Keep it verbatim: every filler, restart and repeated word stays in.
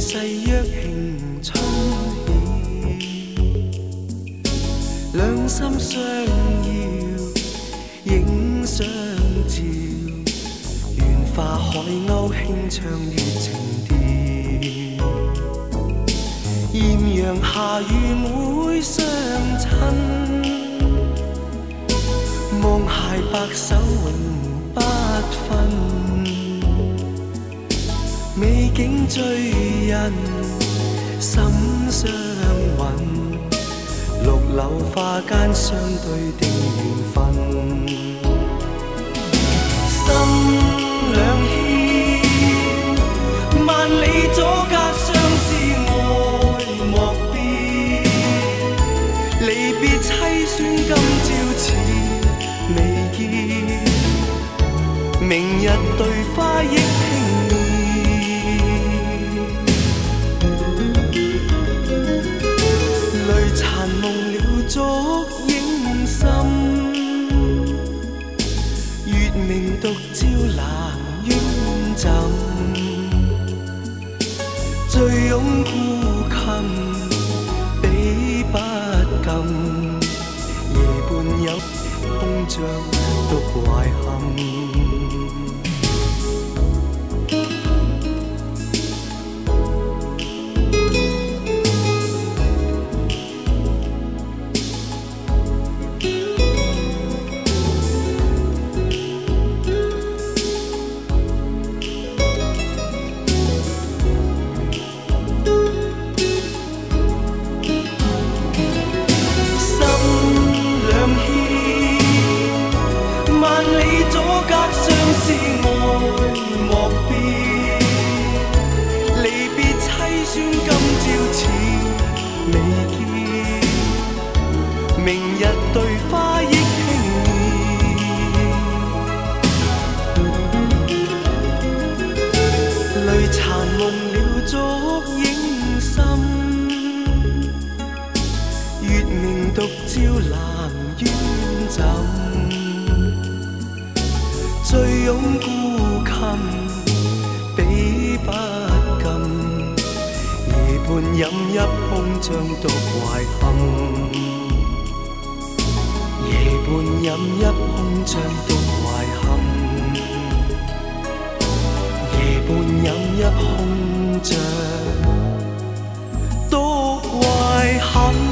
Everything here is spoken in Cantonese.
誓約慶春曉，兩心相邀影相照，緣化海鷗輕唱於情調，豔陽下與妹相親，望偕白首永不分。美景醉人心相韻，綠柳花間相對定緣分。心兩牽，萬里阻隔相思愛莫變，離別凄酸今朝似未見，明日對花憶輕念。殘夢了燭影深，月明獨照蘭院枕，醉擁孤衾比不禁，夜半有空像獨懷憾。獨懷憾。